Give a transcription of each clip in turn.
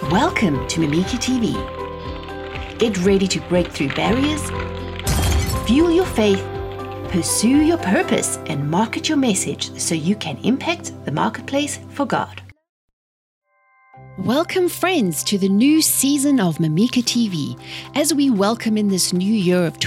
Welcome to Mimika TV. Get ready to break through barriers, fuel your faith, pursue your purpose, and market your message so you can impact the marketplace for God. Welcome, friends, to the new season of Mimika TV. As we welcome in this new year of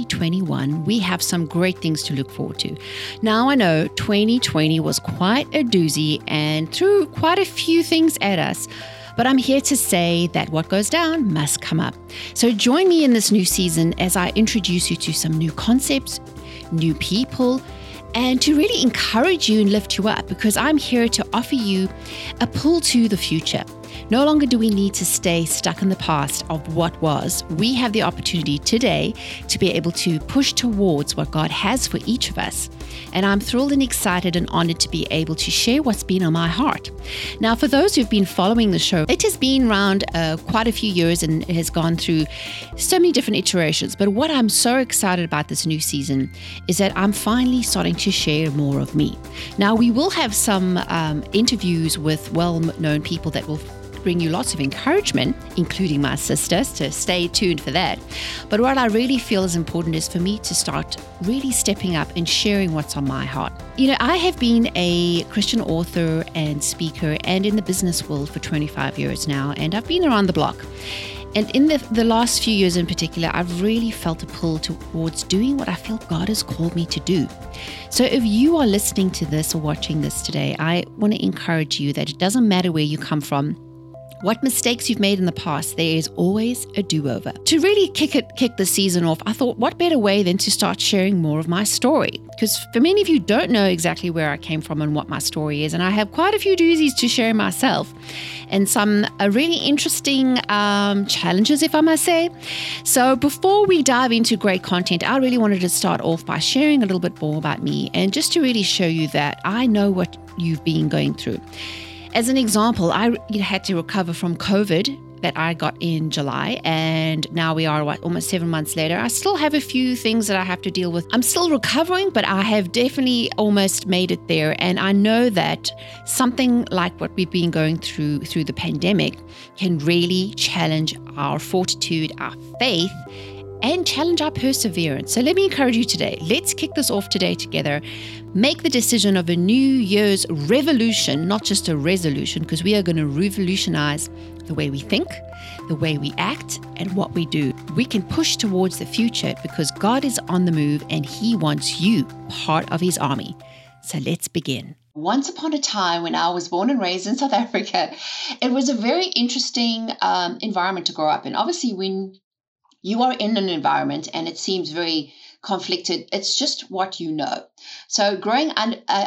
2021, we have some great things to look forward to. Now, I know 2020 was quite a doozy and threw quite a few things at us, but I'm here to say that what goes down must come up. So join me in this new season as I introduce you to some new concepts, new people, and to really encourage you and lift you up, because I'm here to offer you a pull to the future. No longer do we need to stay stuck in the past of what was. We have the opportunity today to be able to push towards what God has for each of us. And I'm thrilled and excited and honored to be able to share what's been on my heart. Now, for those who've been following the show, it has been around quite a few years and it has gone through so many different iterations. But what I'm so excited about this new season is that I'm finally starting to share more of me. Now, we will have some interviews with well-known people that will bring you lots of encouragement, including my sisters, so stay tuned for that. But what I really feel is important is for me to start really stepping up and sharing what's on my heart. You know, I have been a Christian author and speaker and in the business world for 25 years now, and I've been around the block. And in the last few years in particular, I've really felt a pull towards doing what I feel God has called me to do. So if you are listening to this or watching this today, I want to encourage you that it doesn't matter where you come from, what mistakes you've made in the past, there is always a do-over. To really kick the season off, I thought, what better way than to start sharing more of my story? Because for many of you don't know exactly where I came from and what my story is, and I have quite a few doozies to share myself, and some really interesting challenges, if I must say. So before we dive into great content, I really wanted to start off by sharing a little bit more about me, and just to really show you that I know what you've been going through. As an example, I had to recover from COVID that I got in July, and now we are almost 7 months later. I still have a few things that I have to deal with. I'm still recovering, but I have definitely almost made it there. And I know that something like what we've been going through the pandemic can really challenge our fortitude, our faith, and challenge our perseverance. So let me encourage you today. Let's kick this off today together. Make the decision of a New Year's revolution, not just a resolution, because we are going to revolutionize the way we think, the way we act, and what we do. We can push towards the future because God is on the move and He wants you part of His army. So let's begin. Once upon a time, when I was born and raised in South Africa, it was a very interesting environment to grow up in. Obviously, when you are in an environment and it seems very conflicted, it's just what you know. So growing up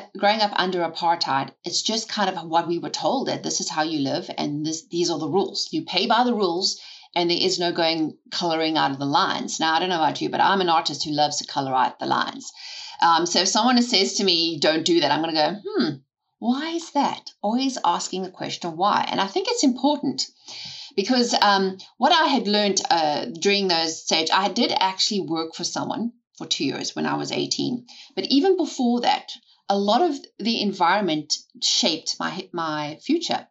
under apartheid, it's just kind of what we were told, that this is how you live and these are the rules. You pay by the rules and there is no coloring out of the lines. Now, I don't know about you, but I'm an artist who loves to color out the lines. So if someone says to me, don't do that, I'm going to go, why is that? Always asking the question why. And I think it's important. Because what I had learned during those stages, I did actually work for someone for 2 years when I was 18. But even before that, a lot of the environment shaped my future.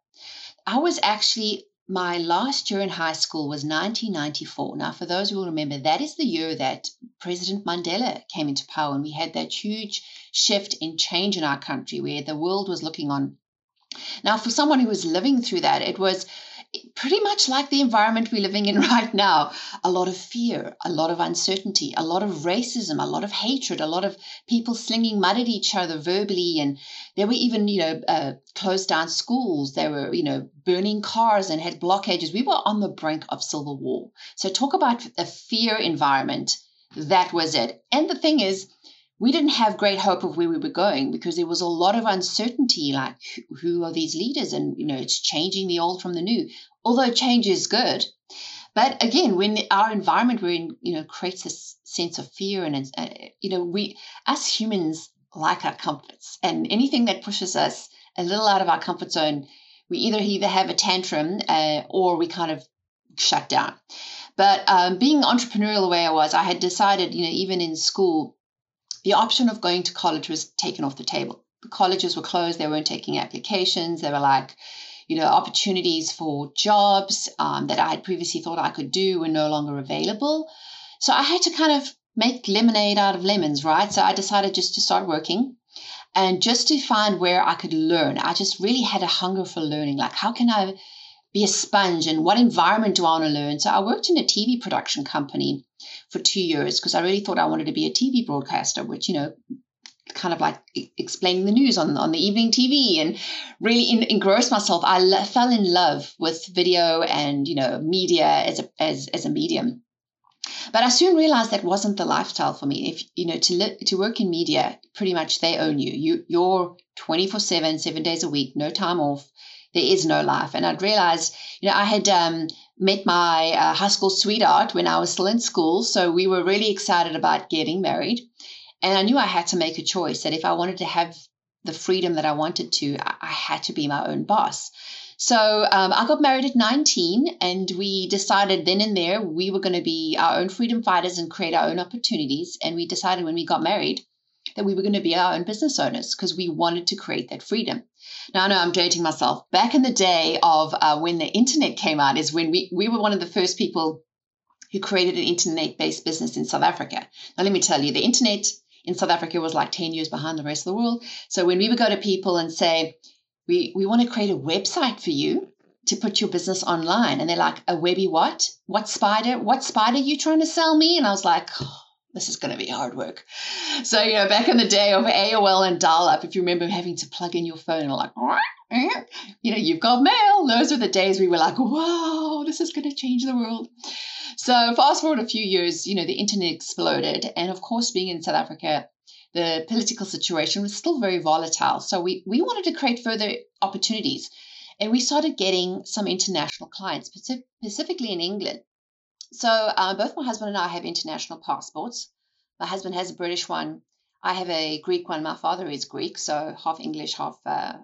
My last year in high school was 1994. Now, for those who will remember, that is the year that President Mandela came into power, and we had that huge shift in change in our country where the world was looking on. Now, for someone who was living through that, it was pretty much like the environment we're living in right now. A lot of fear, a lot of uncertainty, a lot of racism, a lot of hatred, a lot of people slinging mud at each other verbally. And there were even, closed down schools. They were, burning cars and had blockages. We were on the brink of civil war. So talk about a fear environment. That was it. And the thing is, we didn't have great hope of where we were going because there was a lot of uncertainty, like who are these leaders? And, it's changing the old from the new, although change is good. But again, when our environment we're in, creates this sense of fear and, we, as humans, like our comforts, and anything that pushes us a little out of our comfort zone, we either have a tantrum or we kind of shut down. But being entrepreneurial the way I was, I had decided, even in school, the option of going to college was taken off the table. The colleges were closed. They weren't taking applications. They were like, opportunities for jobs that I had previously thought I could do were no longer available. So I had to kind of make lemonade out of lemons, right? So I decided just to start working and just to find where I could learn. I just really had a hunger for learning. Like, how can I be a sponge, and what environment do I want to learn? So I worked in a TV production company for 2 years because I really thought I wanted to be a TV broadcaster, which, kind of like explaining the news on the evening TV, and really engrossed myself. I fell in love with video and, media as a medium. But I soon realized that wasn't the lifestyle for me. If, to work in media, pretty much they own you. You're 24/7, 7 days a week, no time off. There is no life. And I'd realized, I had met my high school sweetheart when I was still in school. So we were really excited about getting married. And I knew I had to make a choice, that if I wanted to have the freedom that I wanted to, I had to be my own boss. So I got married at 19, and we decided then and there we were going to be our own freedom fighters and create our own opportunities. And we decided when we got married that we were going to be our own business owners because we wanted to create that freedom. Now, I know I'm dating myself. Back in the day of when the internet came out is when we were one of the first people who created an internet-based business in South Africa. Now, let me tell you, the internet in South Africa was like 10 years behind the rest of the world. So when we would go to people and say, we want to create a website for you to put your business online. And they're like, a webby what? What spider are you trying to sell me? And I was like, this is going to be hard work. So, back in the day of AOL and dial-up, if you remember having to plug in your phone and like, you've got mail. Those were the days we were like, wow, this is going to change the world. So fast forward a few years, the internet exploded. And of course, being in South Africa, the political situation was still very volatile. So we wanted to create further opportunities. And we started getting some international clients, specifically in England. So both my husband and I have international passports. My husband has a British one. I have a Greek one. My father is Greek, so half English, half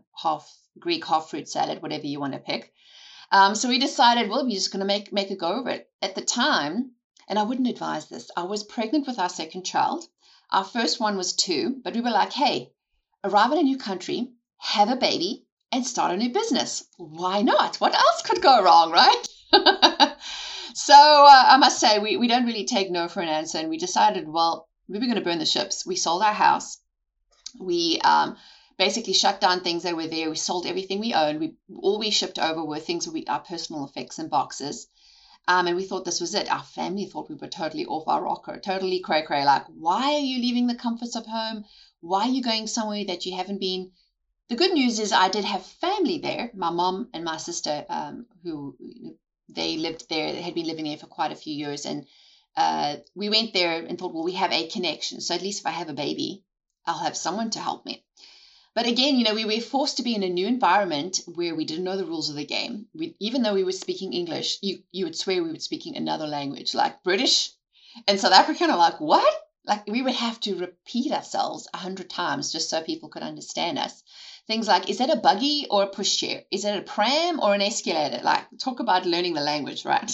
Greek, half fruit salad, whatever you want to pick. So we decided, well, we're just going to make a go of it. At the time, and I wouldn't advise this, I was pregnant with our second child. Our first one was 2, but we were like, hey, arrive in a new country, have a baby, and start a new business. Why not? What else could go wrong, right? So I must say, we don't really take no for an answer. And we decided, well, we were going to burn the ships. We sold our house. We basically shut down things that were there. We sold everything we owned. All we shipped over were things, our personal effects and boxes. And we thought this was it. Our family thought we were totally off our rocker, totally cray-cray. Like, why are you leaving the comforts of home? Why are you going somewhere that you haven't been? The good news is I did have family there. My mom and my sister, who they lived there, they had been living there for quite a few years. And we went there and thought, well, we have a connection. So at least if I have a baby, I'll have someone to help me. But again, we were forced to be in a new environment where we didn't know the rules of the game. Even though we were speaking English, you would swear we were speaking another language, like British and South African. Are like, what? Like we would have to repeat ourselves 100 times just so people could understand us. Things like, is that a buggy or a pushchair? Is it a pram or an escalator? Like, talk about learning the language, right?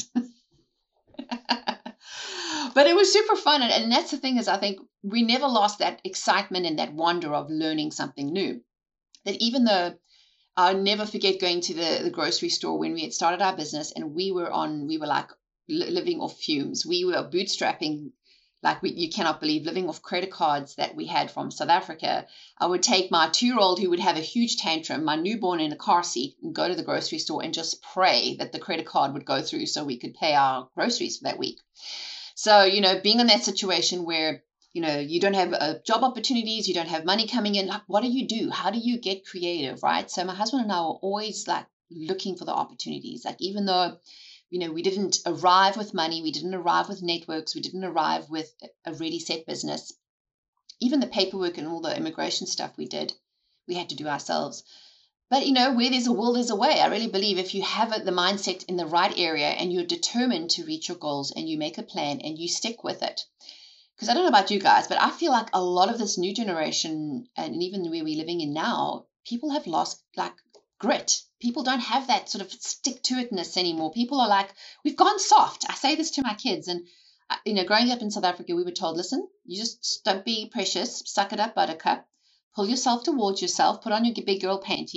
But it was super fun. And that's the thing is, I think we never lost that excitement and that wonder of learning something new. That even though I'll never forget going to the grocery store when we had started our business and we were like living off fumes. We were bootstrapping, like you cannot believe, living off credit cards that we had from South Africa. I would take my 2-year-old who would have a huge tantrum, my newborn in a car seat, and go to the grocery store and just pray that the credit card would go through so we could pay our groceries for that week. So, being in that situation where, you don't have job opportunities, you don't have money coming in, like, what do you do? How do you get creative, right? So my husband and I were always like looking for the opportunities. Like, even though, we didn't arrive with money, we didn't arrive with networks, we didn't arrive with a ready set business. Even the paperwork and all the immigration stuff we had to do ourselves. But, where there's a will, there's a way. I really believe if you have the mindset in the right area and you're determined to reach your goals and you make a plan and you stick with it. Because I don't know about you guys, but I feel like a lot of this new generation and even where we're living in now, people have lost like grit. People don't have that sort of stick-to-itness anymore. People are like, we've gone soft. I say this to my kids. And, growing up in South Africa, we were told, listen, you just don't be precious. Suck it up, buttercup. Pull yourself towards yourself, put on your big girl panties,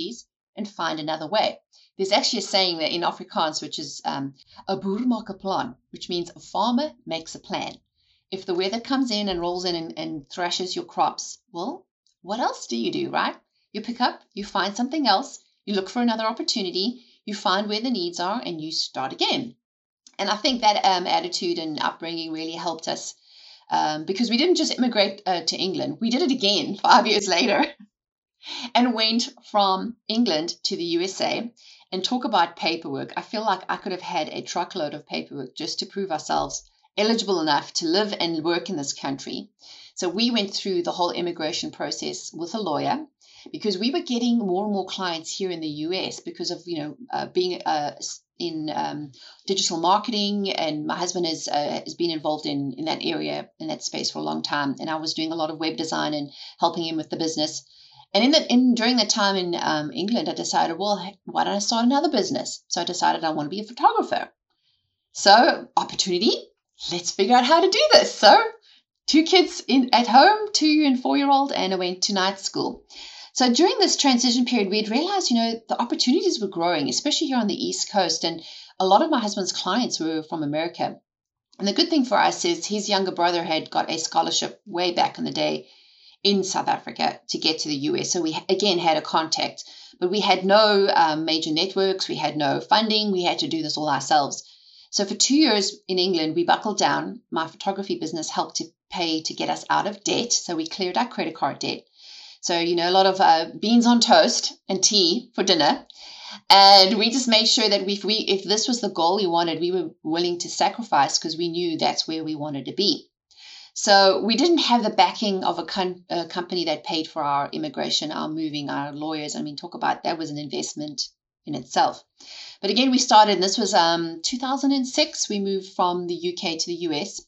and find another way. There's actually a saying that in Afrikaans, which is a boer maak 'n plan, which means a farmer makes a plan. If the weather comes in and rolls in and thrashes your crops, well, what else do you do, right? You pick up, you find something else, you look for another opportunity, you find where the needs are, and you start again. And I think that attitude and upbringing really helped us because we didn't just immigrate to England. We did it again 5 years later and went from England to the USA. And talk about paperwork. I feel like I could have had a truckload of paperwork just to prove ourselves eligible enough to live and work in this country. So we went through the whole immigration process with a lawyer because we were getting more and more clients here in the US because of, being in digital marketing. And my husband has been involved in that area, in that space for a long time. And I was doing a lot of web design and helping him with the business. And during that time in England, I decided, well, why don't I start another business? So I decided I want to be a photographer. So opportunity, let's figure out how to do this. So 2 kids at home, 2 and 4-year-old, and I went to night school. So during this transition period, we had realized, the opportunities were growing, especially here on the East Coast. And a lot of my husband's clients were from America. And the good thing for us is his younger brother had got a scholarship way back in the day in South Africa to get to the US. So we again had a contact, but we had no major networks. We had no funding. We had to do this all ourselves. So for 2 years in England, we buckled down. My photography business helped to pay to get us out of debt. So we cleared our credit card debt. So, a lot of beans on toast and tea for dinner. And we just made sure that if this was the goal we wanted, we were willing to sacrifice because we knew that's where we wanted to be. So we didn't have the backing of a company that paid for our immigration, our moving, our lawyers. Talk about that was an investment in itself. But again, we started, and this was 2006. We moved from the UK to the US.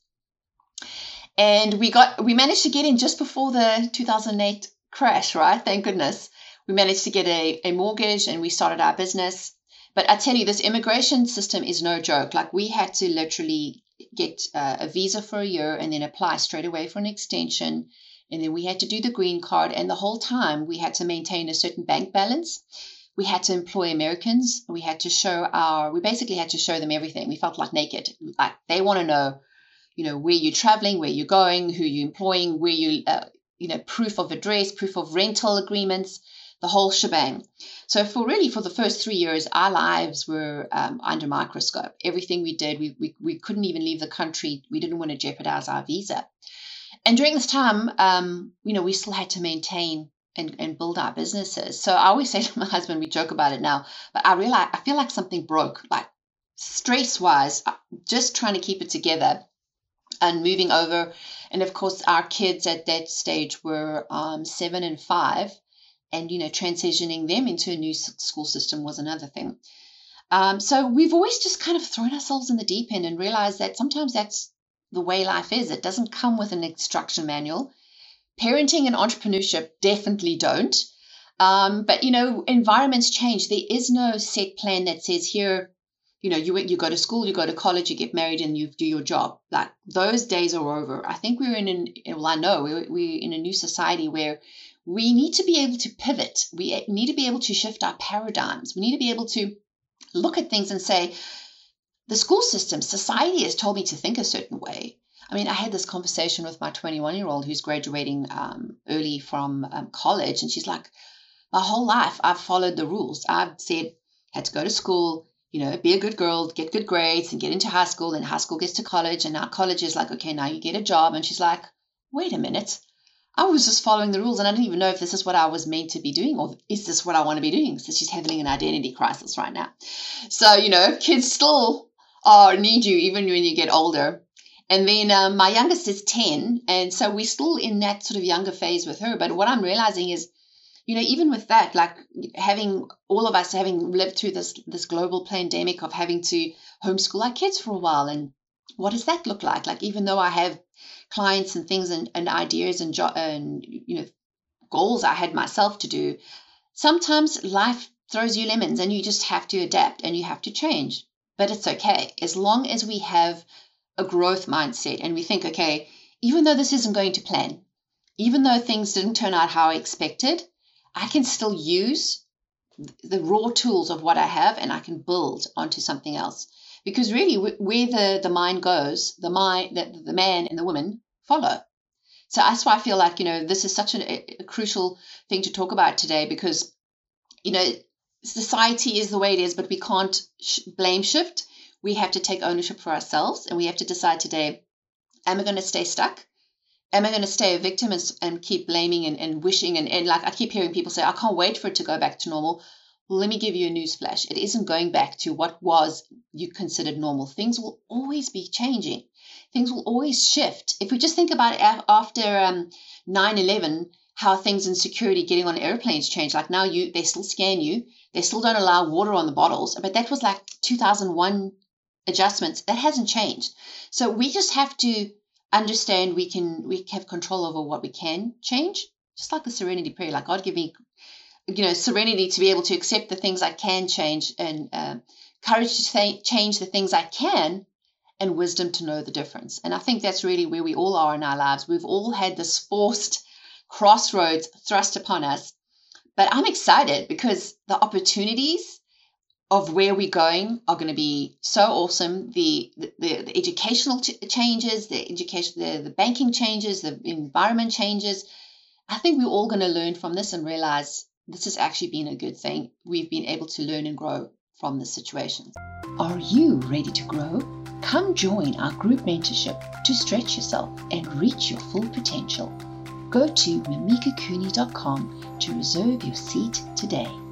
And we managed to get in just before the 2008 crash, right? Thank goodness. We managed to get a mortgage and we started our business. But I tell you, this immigration system is no joke. Like we had to literally get a visa for a year and then apply straight away for an extension. And then we had to do the green card. And the whole time we had to maintain a certain bank balance. We had to employ Americans. We basically had to show them everything. We felt like naked. Like they want to know, where you're traveling, where you're going, who you're employing, where you, proof of address, proof of rental agreements, the whole shebang. So for the first 3 years, our lives were under microscope. Everything we did, we couldn't even leave the country. We didn't want to jeopardize our visa. And during this time, we still had to maintain and build our businesses. So I always say to my husband, we joke about it now, but I feel like something broke, like stress-wise, just trying to keep it together and moving over. And of course, our kids at that stage were 7 and 5. And, transitioning them into a new school system was another thing. So we've always just kind of thrown ourselves in the deep end and realized that sometimes that's the way life is. It doesn't come with an instruction manual. Parenting and entrepreneurship definitely don't. But, environments change. There is no set plan that says here, you go to school, you go to college, you get married, and you do your job. Like those days are over. I think we're in a new society where we need to be able to pivot. We need to be able to shift our paradigms. We need to be able to look at things and say, the school system, society has told me to think a certain way. I had this conversation with my 21-year-old who's graduating early from college, and she's like, my whole life I've followed the rules. I've said, had to go to school, be a good girl, get good grades, and get into high school, and high school gets to college, and now college is like, okay, now you get a job. And she's like, wait a minute. I was just following the rules and I didn't even know if this is what I was meant to be doing or is this what I want to be doing? So she's having an identity crisis right now. So, kids still need you even when you get older. And then my youngest is 10. And so we're still in that sort of younger phase with her. But what I'm realizing is, even with that, like all of us having lived through this global pandemic of having to homeschool our kids for a while. And what does that look like? Like, even though I have clients and things and ideas and goals I had myself to do, sometimes life throws you lemons and you just have to adapt and you have to change. But it's okay as long as we have a growth mindset and we think, okay, even though this isn't going to plan, even though things didn't turn out how I expected, I can still use the raw tools of what I have, and I can build onto something else. Because really, where the mind goes, the man and the woman follow. So that's why I feel like, this is such a crucial thing to talk about today, because, society is the way it is, but we can't blame shift. We have to take ownership for ourselves, and we have to decide today, am I going to stay stuck? Am I going to stay a victim and keep blaming and wishing? And like I keep hearing people say, I can't wait for it to go back to normal. Well, let me give you a news flash. It isn't going back to what was you considered normal. Things will always be changing. Things will always shift. If we just think about it after 9/11, how things in security getting on airplanes changed. Like now they still scan you. They still don't allow water on the bottles. But that was like 2001 adjustments. That hasn't changed. So we just have to understand we have control over what we can change. Just like the serenity prayer. Like, God, give me serenity to be able to accept the things I can change, and courage to change the things I can, and wisdom to know the difference. And I think that's really where we all are in our lives. We've all had this forced crossroads thrust upon us. But I'm excited because the opportunities of where we're going are going to be so awesome. The educational changes, the banking changes, the environment changes. I think we're all going to learn from this and realize this has actually been a good thing. We've been able to learn and grow from this situation. Are you ready to grow? Come join our group mentorship to stretch yourself and reach your full potential. Go to mamikacooney.com to reserve your seat today.